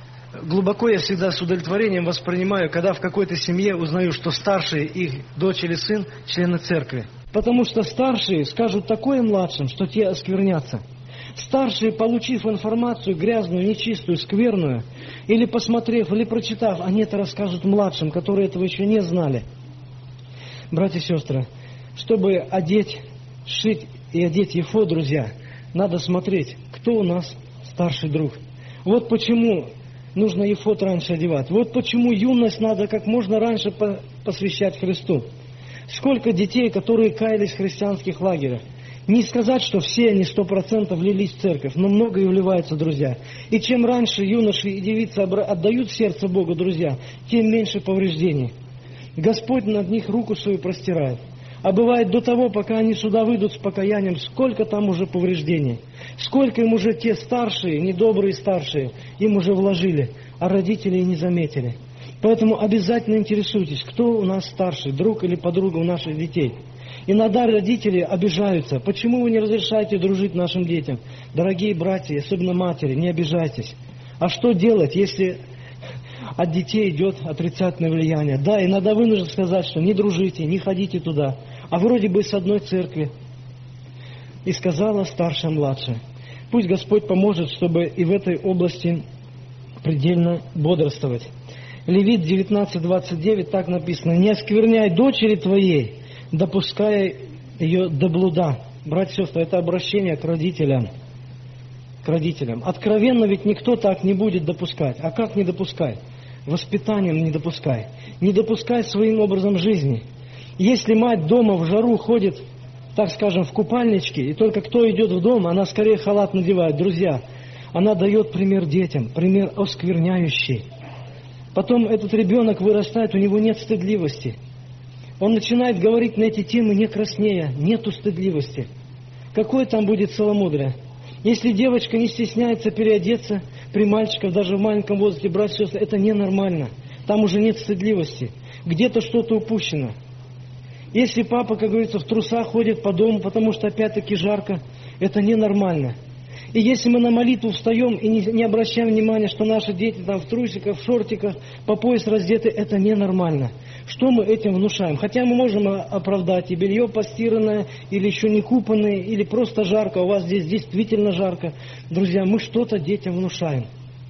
я всегда с удовлетворением воспринимаю, когда в какой-то семье узнаю, что старшие, их дочь или сын, члены церкви. Потому что старшие скажут такое младшим, что те осквернятся. Старшие, получив информацию грязную, нечистую, скверную, или посмотрев, или прочитав, они это расскажут младшим, которые этого еще не знали. Братья и сестры, чтобы одеть, сшить и одеть ефод, друзья, надо смотреть, кто у нас старший друг. Вот почему нужно ефод раньше одевать. Вот почему юность надо как можно раньше посвящать Христу. Сколько детей, которые каялись в христианских лагерях. Не сказать, что все они 100% влились в церковь, но много и вливаются, друзья. И чем раньше юноши и девицы отдают сердце Богу, друзья, тем меньше повреждений. Господь над них руку свою простирает. А бывает до того, пока они сюда выйдут с покаянием, сколько там уже повреждений. Сколько им уже те старшие, недобрые старшие, им уже вложили, а родители и не заметили. Поэтому обязательно интересуйтесь, кто у нас старший, друг или подруга у наших детей. Иногда родители обижаются. Почему вы не разрешаете дружить нашим детям? Дорогие братья, особенно матери, не обижайтесь. А что делать, если от детей идет отрицательное влияние? Да, иногда вынужден сказать, что не дружите, не ходите туда. А вроде бы с одной церкви. И сказала старшая младшая. Пусть Господь поможет, чтобы и в этой области предельно бодрствовать. Левит 19:29 так написано: «Не оскверняй дочери твоей, допуская ее до блуда». Братья и сестры, это обращение к родителям. К родителям. Откровенно ведь никто так не будет допускать. А как не допускай? Воспитанием не допускай. Не допускай своим образом жизни. Если мать дома в жару ходит, так скажем, в купальничке, и только кто идет в дом, она скорее халат надевает. Друзья, она дает пример детям, пример оскверняющий. Потом этот ребенок вырастает, у него нет стыдливости. Он начинает говорить на эти темы не краснея, нету стыдливости. Какое там будет целомудрие? Если девочка не стесняется переодеться при мальчиках, даже в маленьком возрасте, братья и сестры, это ненормально. Там уже нет стыдливости. Где-то что-то упущено. Если папа, как говорится, в трусах ходит по дому, потому что опять-таки жарко, это ненормально. И если мы на молитву встаем и не обращаем внимания, что наши дети там в трусиках, в шортиках, по пояс раздеты, это ненормально. Что мы этим внушаем? Хотя мы можем оправдать и белье постиранное, или еще не купанное, или просто жарко, у вас здесь действительно жарко. Друзья, мы что-то детям внушаем.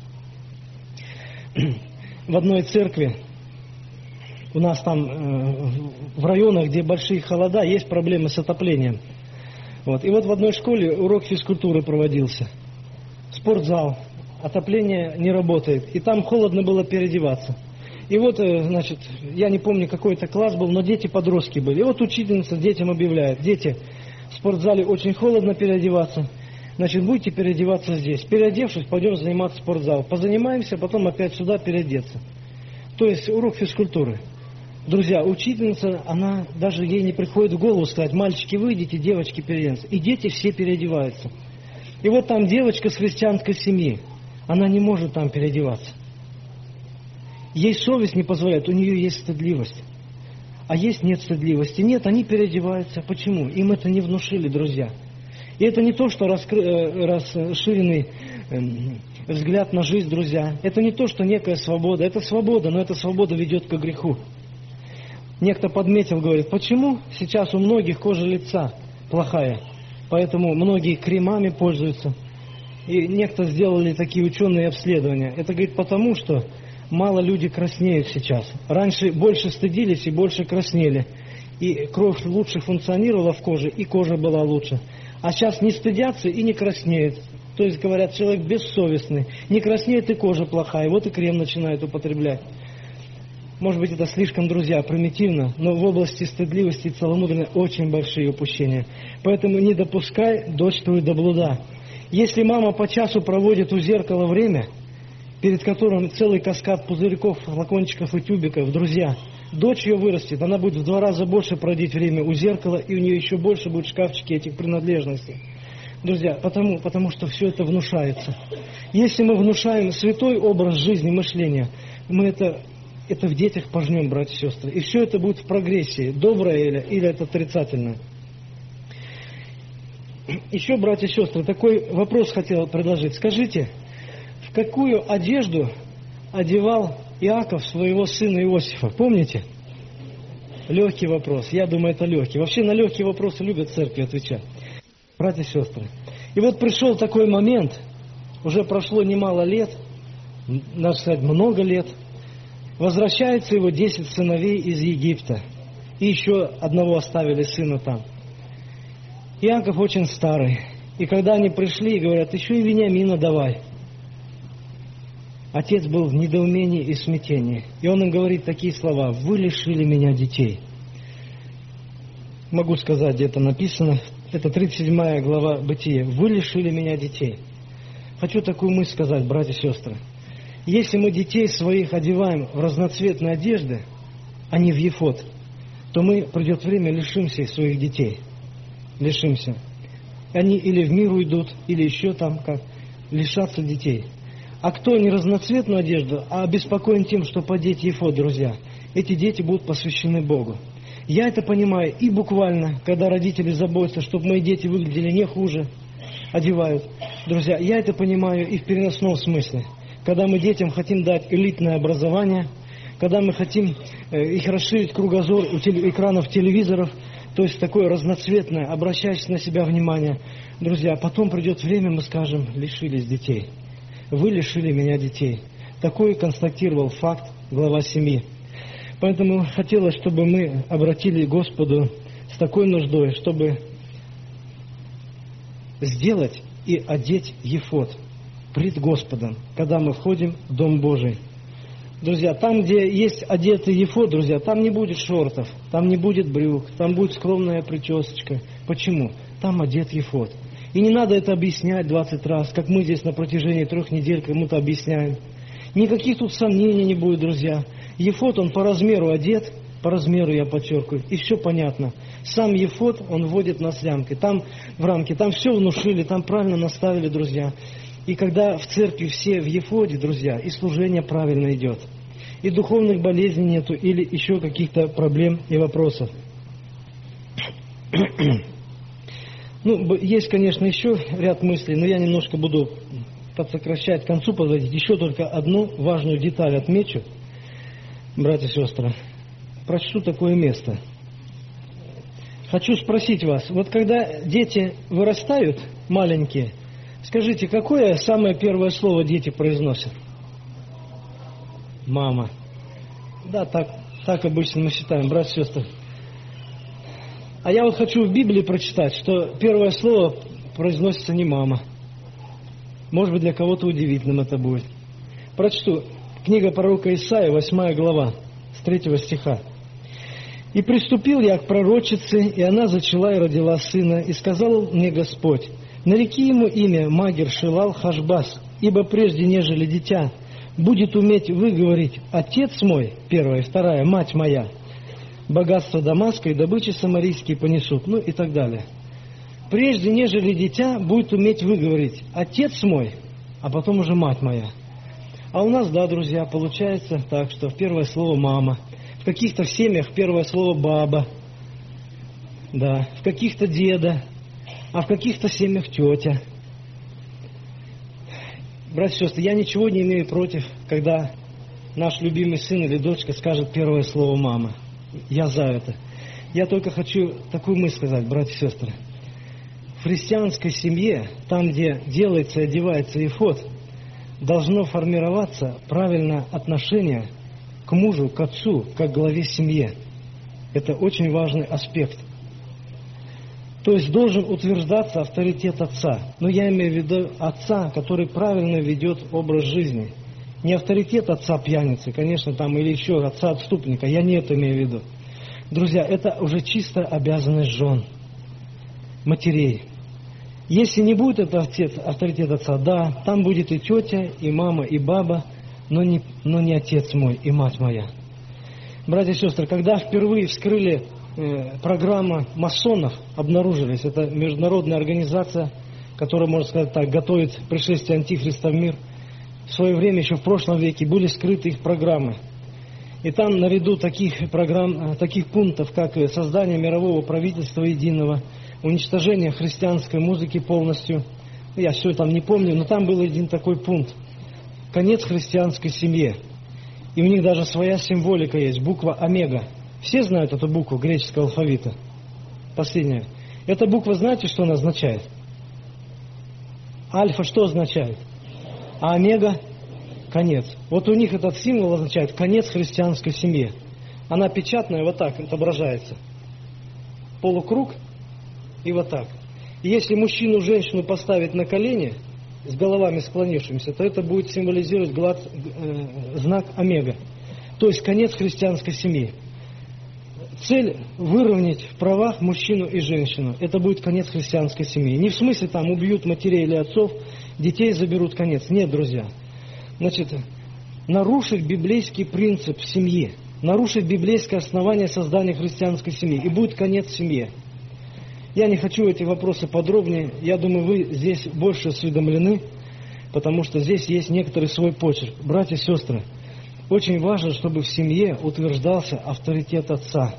В одной церкви, у нас там в районах, где большие холода, есть проблемы с отоплением. Вот. И вот в одной школе урок физкультуры проводился. Спортзал, отопление не работает. И там холодно было переодеваться. И вот, значит, я не помню, какой это класс был, но дети-подростки были. И вот учительница детям объявляет: дети, в спортзале очень холодно переодеваться. Значит, будете переодеваться здесь. Переодевшись, пойдем заниматься в спортзал. Позанимаемся, потом опять сюда переодеться. То есть урок физкультуры. Друзья, учительница, она даже ей не приходит в голову сказать: мальчики, выйдите, девочки, переоденутся. И дети все переодеваются. И вот там девочка с христианской семьи, она не может там переодеваться. Ей совесть не позволяет, у нее есть стыдливость. А есть нет стыдливости. Нет, они переодеваются. Почему? Им это не внушили, друзья. И это не то, что расширенный взгляд на жизнь, друзья. Это не то, что некая свобода. Это свобода, но эта свобода ведет к греху. Некто подметил, говорит: почему сейчас у многих кожа лица плохая, поэтому многие кремами пользуются. И некто сделали такие ученые обследования. Это, говорит, потому что мало люди краснеют сейчас. Раньше больше стыдились и больше краснели. И кровь лучше функционировала в коже, и кожа была лучше. А сейчас не стыдятся и не краснеют. То есть, говорят, человек бессовестный, не краснеет и кожа плохая, вот и крем начинает употреблять. Может быть, это слишком, друзья, примитивно, но в области стыдливости и целомудрия очень большие упущения. Поэтому не допускай дочь твою до блуда. Если мама по часу проводит у зеркала время, перед которым целый каскад пузырьков, флакончиков и тюбиков, друзья, дочь ее вырастет, она будет в 2 раза больше проводить время у зеркала, и у нее еще больше будет шкафчики этих принадлежностей. Друзья, потому что все это внушается. Если мы внушаем святой образ жизни, мышления, мы это в детях пожнем, братья и сестры. И все это будет в прогрессии, доброе или это отрицательное. Еще, братья и сестры, такой вопрос хотел предложить. Скажите, в какую одежду одевал Иаков своего сына Иосифа? Помните? Легкий вопрос. Я думаю, это легкий. Вообще на легкие вопросы любят церкви отвечать. Братья и сестры. И вот пришел такой момент, уже прошло немало лет, надо сказать, много лет, возвращаются его 10 сыновей из Египта. И еще одного оставили сына там. Иаков очень старый. И когда они пришли и говорят, еще и Вениамина давай. Отец был в недоумении и смятении. И он им говорит такие слова: вы лишили меня детей. Могу сказать, где это написано. Это 37 глава Бытия. Вы лишили меня детей. Хочу такую мысль сказать, братья и сестры. Если мы детей своих одеваем в разноцветные одежды, а не в ефод, то мы, придет время, лишимся своих детей. Лишимся. Они или в мир уйдут, или еще там как, лишатся детей. А кто не разноцветную одежду, а обеспокоен тем, что подеть ефод, друзья, эти дети будут посвящены Богу. Я это понимаю и буквально, когда родители заботятся, чтобы мои дети выглядели не хуже, одевают. Друзья, я это понимаю и в переносном смысле. Когда мы детям хотим дать элитное образование, когда мы хотим их расширить кругозор у экранов телевизоров, то есть такое разноцветное, обращающее на себя внимание. Друзья, потом придет время, мы скажем, лишились детей. Вы лишили меня детей. Такой констатировал факт глава семьи. Поэтому хотелось, чтобы мы обратили к Господу с такой нуждой, чтобы сделать и одеть ефод пред Господом, когда мы входим в Дом Божий. Друзья, там, где есть одетый ефод, друзья, там не будет шортов, там не будет брюк, там будет скромная причесочка. Почему? Там одет ефод. И не надо это объяснять 20 раз, как мы здесь на протяжении 3 недель кому-то объясняем. Никаких тут сомнений не будет, друзья. Ефод, он по размеру одет, по размеру я подчеркиваю, и все понятно. Сам ефод, он вводит нас в рамки, там все внушили, там правильно наставили, друзья. И когда в церкви все в ефоде, друзья, и служение правильно идет, и духовных болезней нету, или еще каких-то проблем и вопросов. Есть, конечно, еще ряд мыслей, но я немножко буду подсокращать, к концу подводить. Еще только одну важную деталь отмечу, братья и сестры. Прочту такое место. Хочу спросить вас, вот когда дети вырастают, маленькие, скажите, какое самое первое слово дети произносят? Мама. Да, так обычно мы считаем, братья и сестры. А я вот хочу в Библии прочитать, что первое слово произносится не мама. Может быть, для кого-то удивительным это будет. Прочту. Книга пророка Исаии, 8 глава, с 3 стиха. «И приступил я к пророчице, и она зачала и родила сына, и сказал мне Господь, нареки ему имя Магер-Шилал-Хашбаз, ибо прежде, нежели дитя будет уметь выговорить «Отец мой», 1 и 2, «Мать моя», богатство Дамаска и добычи самарийские понесут», и так далее. Прежде, нежели дитя будет уметь выговорить «Отец мой», а потом уже «Мать моя». А у нас, да, друзья, получается так, что первое слово «мама», в каких-то семьях первое слово «баба», да, в каких-то «деда», а в каких-то семьях «тетя». Братья и сестры, я ничего не имею против, когда наш любимый сын или дочка скажет первое слово «мама». Я за это. Я только хочу такую мысль сказать, братья и сестры. В христианской семье, там, где делается и одевается ефод, должно формироваться правильное отношение к мужу, к отцу, как главе семьи. Это очень важный аспект. То есть должен утверждаться авторитет отца. Но я имею в виду отца, который правильно ведет образ жизни. Не авторитет отца пьяницы, конечно, там, или еще отца отступника. Я не это имею в виду. Друзья, это уже чисто обязанность жен, матерей. Если не будет это авторитет отца, да, там будет и тетя, и мама, и баба, но не отец мой и мать моя. Братья и сестры, когда впервые вскрыли программу масонов, обнаружились, это международная организация, которая, можно сказать так, готовит пришествие Антихриста в мир. В свое время, еще в прошлом веке, были скрыты их программы. И там наряду таких программ, таких пунктов, как создание мирового правительства единого, уничтожение христианской музыки полностью, я все там не помню, но там был один такой пункт. Конец христианской семье. И у них даже своя символика есть, буква омега. Все знают эту букву греческого алфавита? Последняя. Эта буква, знаете, что она означает? Альфа что означает? А омега – конец. Вот у них этот символ означает конец христианской семье. Она печатная, вот так отображается. Полукруг и вот так. И если мужчину и женщину поставить на колени, с головами склонившимися, то это будет символизировать знак омега. То есть конец христианской семьи. Цель выровнять в правах мужчину и женщину. Это будет конец христианской семьи. Не в смысле там убьют матерей или отцов, детей заберут, конец. Нет, друзья. Значит, нарушить библейский принцип семьи, нарушить библейское основание создания христианской семьи, и будет конец семье. Я не хочу эти вопросы подробнее. Я думаю, вы здесь больше осведомлены, потому что здесь есть некоторый свой почерк. Братья и сестры, очень важно, чтобы в семье утверждался авторитет отца.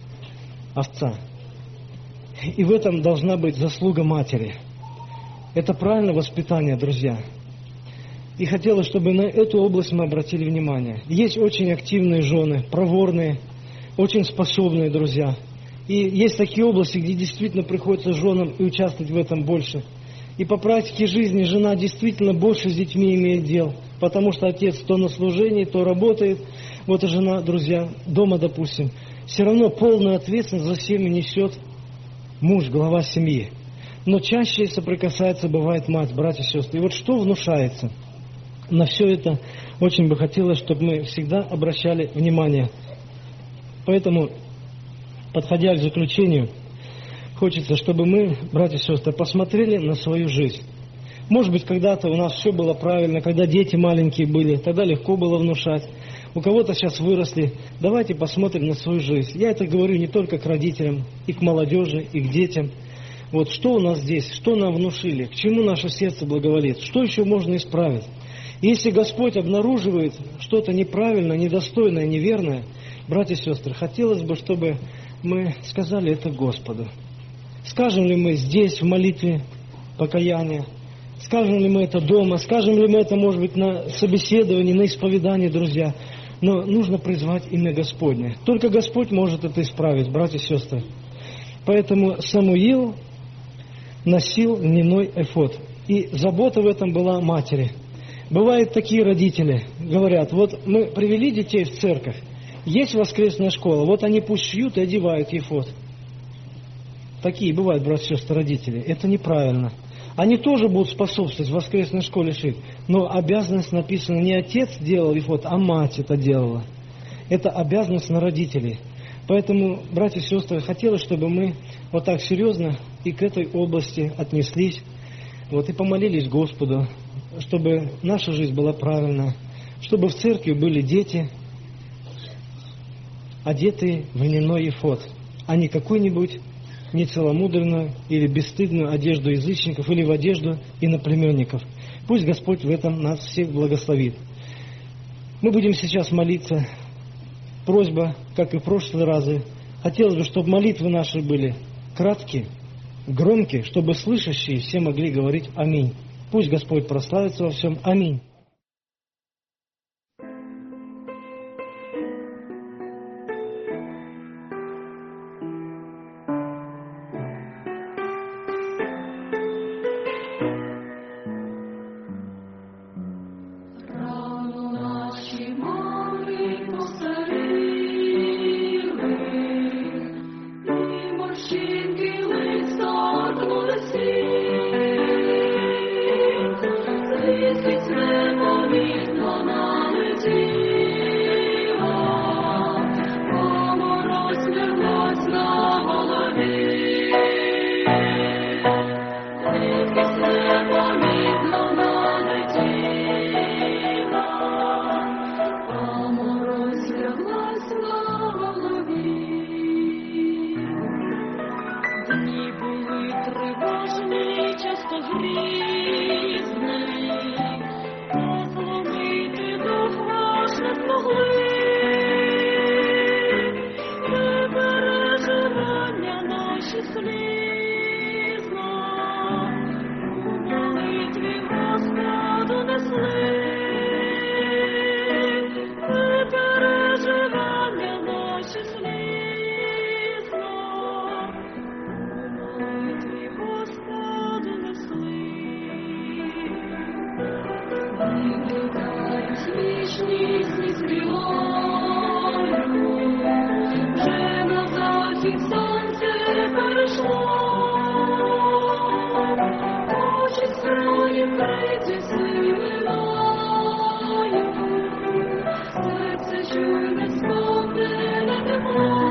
И в этом должна быть заслуга матери. Это правильное воспитание, друзья. И хотелось, чтобы на эту область мы обратили внимание. Есть очень активные жены, проворные, очень способные, друзья. И есть такие области, где действительно приходится женам и участвовать в этом больше. И по практике жизни жена действительно больше с детьми имеет дел, потому что отец то на служении, то работает. Вот и жена, друзья, дома, допустим, все равно полную ответственность за семью несет муж, глава семьи. Но чаще соприкасается, бывает, мать, братья и сестры. И вот что внушается? На все это очень бы хотелось, чтобы мы всегда обращали внимание. Поэтому, подходя к заключению, хочется, чтобы мы, братья и сестры, посмотрели на свою жизнь. Может быть, когда-то у нас все было правильно, когда дети маленькие были, тогда легко было внушать. У кого-то сейчас выросли. Давайте посмотрим на свою жизнь. Я это говорю не только к родителям, и к молодежи, и к детям. Вот что у нас здесь, что нам внушили, к чему наше сердце благоволит, что еще можно исправить. Если Господь обнаруживает что-то неправильное, недостойное, неверное, братья и сестры, хотелось бы, чтобы мы сказали это Господу. Скажем ли мы здесь в молитве покаяния, скажем ли мы это дома, скажем ли мы это, может быть, на собеседовании, на исповедании, друзья. Но нужно призвать имя Господне. Только Господь может это исправить, братья и сестры. Поэтому Самуил носил льняной эфод. И забота в этом была матери. Бывают такие родители, говорят, вот мы привели детей в церковь, есть воскресная школа, вот они пусть шьют и одевают эфод. Такие бывают, братья и сестры, родители. Это неправильно. Они тоже будут способствовать в воскресной школе шить. Но обязанность написана, не отец делал эфод, а мать это делала. Это обязанность на родителей. Поэтому, братья и сестры, хотелось, чтобы мы вот так серьезно и к этой области отнеслись. Вот, и помолились Господу, чтобы наша жизнь была правильная. Чтобы в церкви были дети, одетые в льняной эфод, а не какую-нибудь нецеломудренную или бесстыдную одежду язычников или в одежду иноплеменников. Пусть Господь в этом нас всех благословит. Мы будем сейчас молиться. Просьба, как и в прошлые разы, хотелось бы, чтобы молитвы наши были краткие, громкие, чтобы слышащие все могли говорить «Аминь». Пусть Господь прославится во всем. Аминь. Морщинки лицо потім сонце перейшло, очі справді вкриті сили мають, серце чуйне сповнене тепло.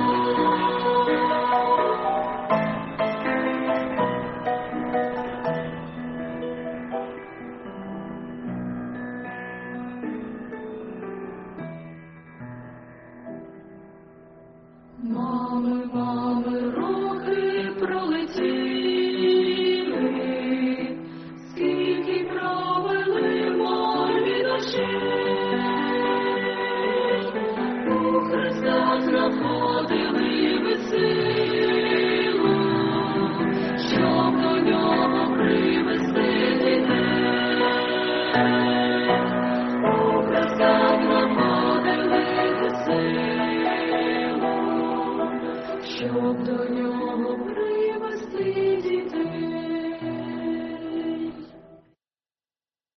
Мами, роки пролетіли, скільки провели мої душі, у Христа знаходили